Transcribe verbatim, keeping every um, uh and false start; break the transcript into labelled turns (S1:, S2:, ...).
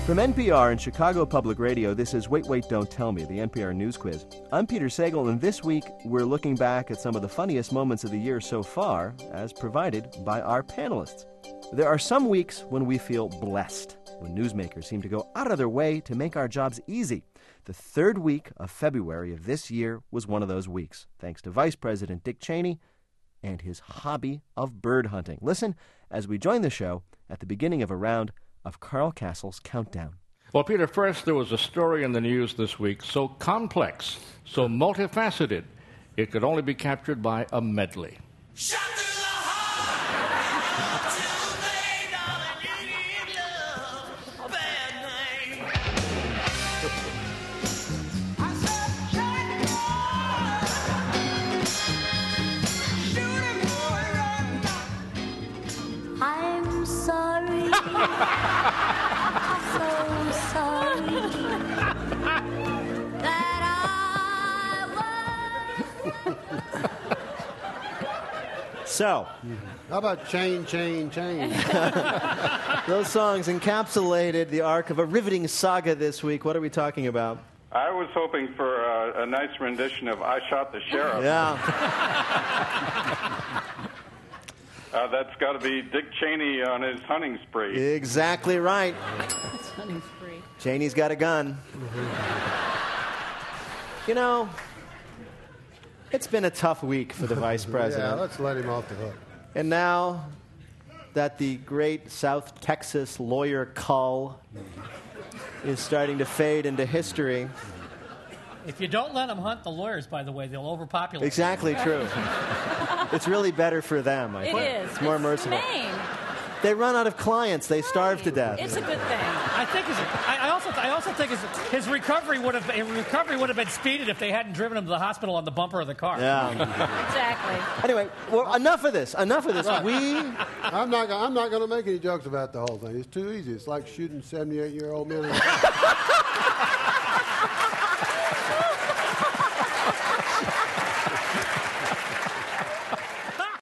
S1: From N P R and Chicago Public Radio, this is Wait, Wait, Don't Tell Me, the N P R News Quiz. I'm Peter Sagal, and this week we're looking back at some of the funniest moments of the year so far, as provided by our panelists. There are some weeks when we feel blessed, when newsmakers seem to go out of their way to make our jobs easy. The third week of February of this year was one of those weeks, thanks to Vice President Dick Cheney and his hobby of bird hunting. Listen as we join the show at the beginning of a round of Carl Castle's Countdown.
S2: Well, Peter, first there was a story in the news this week so complex, so multifaceted, it could only be captured by a medley.
S3: Shot through the heart, too late, all I need is love, bad name. I said, Johnny boy, shoot him, boy, run.
S4: I'm sorry. So sorry that I was.
S1: So,
S5: How about chain, chain, chain?
S1: those songs encapsulated the arc of a riveting saga this week. What are we talking about?
S6: I was hoping for a, a nice rendition of I Shot the Sheriff.
S1: Yeah.
S6: Uh, that's got to be Dick Cheney on his hunting spree.
S1: Exactly right.
S7: That's hunting spree.
S1: Cheney's got a gun. You know, it's been a tough week for the vice
S5: Yeah,
S1: president.
S5: let's let him off the hook.
S1: And now that the great South Texas lawyer cull is starting to fade into history.
S8: If you don't let them hunt the lawyers, by the way, they'll overpopulate.
S1: Exactly true. It's really better for them, I
S7: It
S1: think.
S7: is.
S1: It's more
S7: It's
S1: merciful.
S7: humane.
S1: They run out of clients. They starve to death.
S7: It's a good thing.
S8: I think his, I, I also I also think his, his recovery would have his recovery would have been speeded if they hadn't driven him to the hospital on the bumper of the car.
S1: Yeah.
S7: Exactly.
S1: Anyway, well, enough of this. Enough of this. We
S5: I'm not. gonna- I'm not going to make any jokes about the whole thing. It's too easy. It's like shooting seventy-eight-year-old men. in the-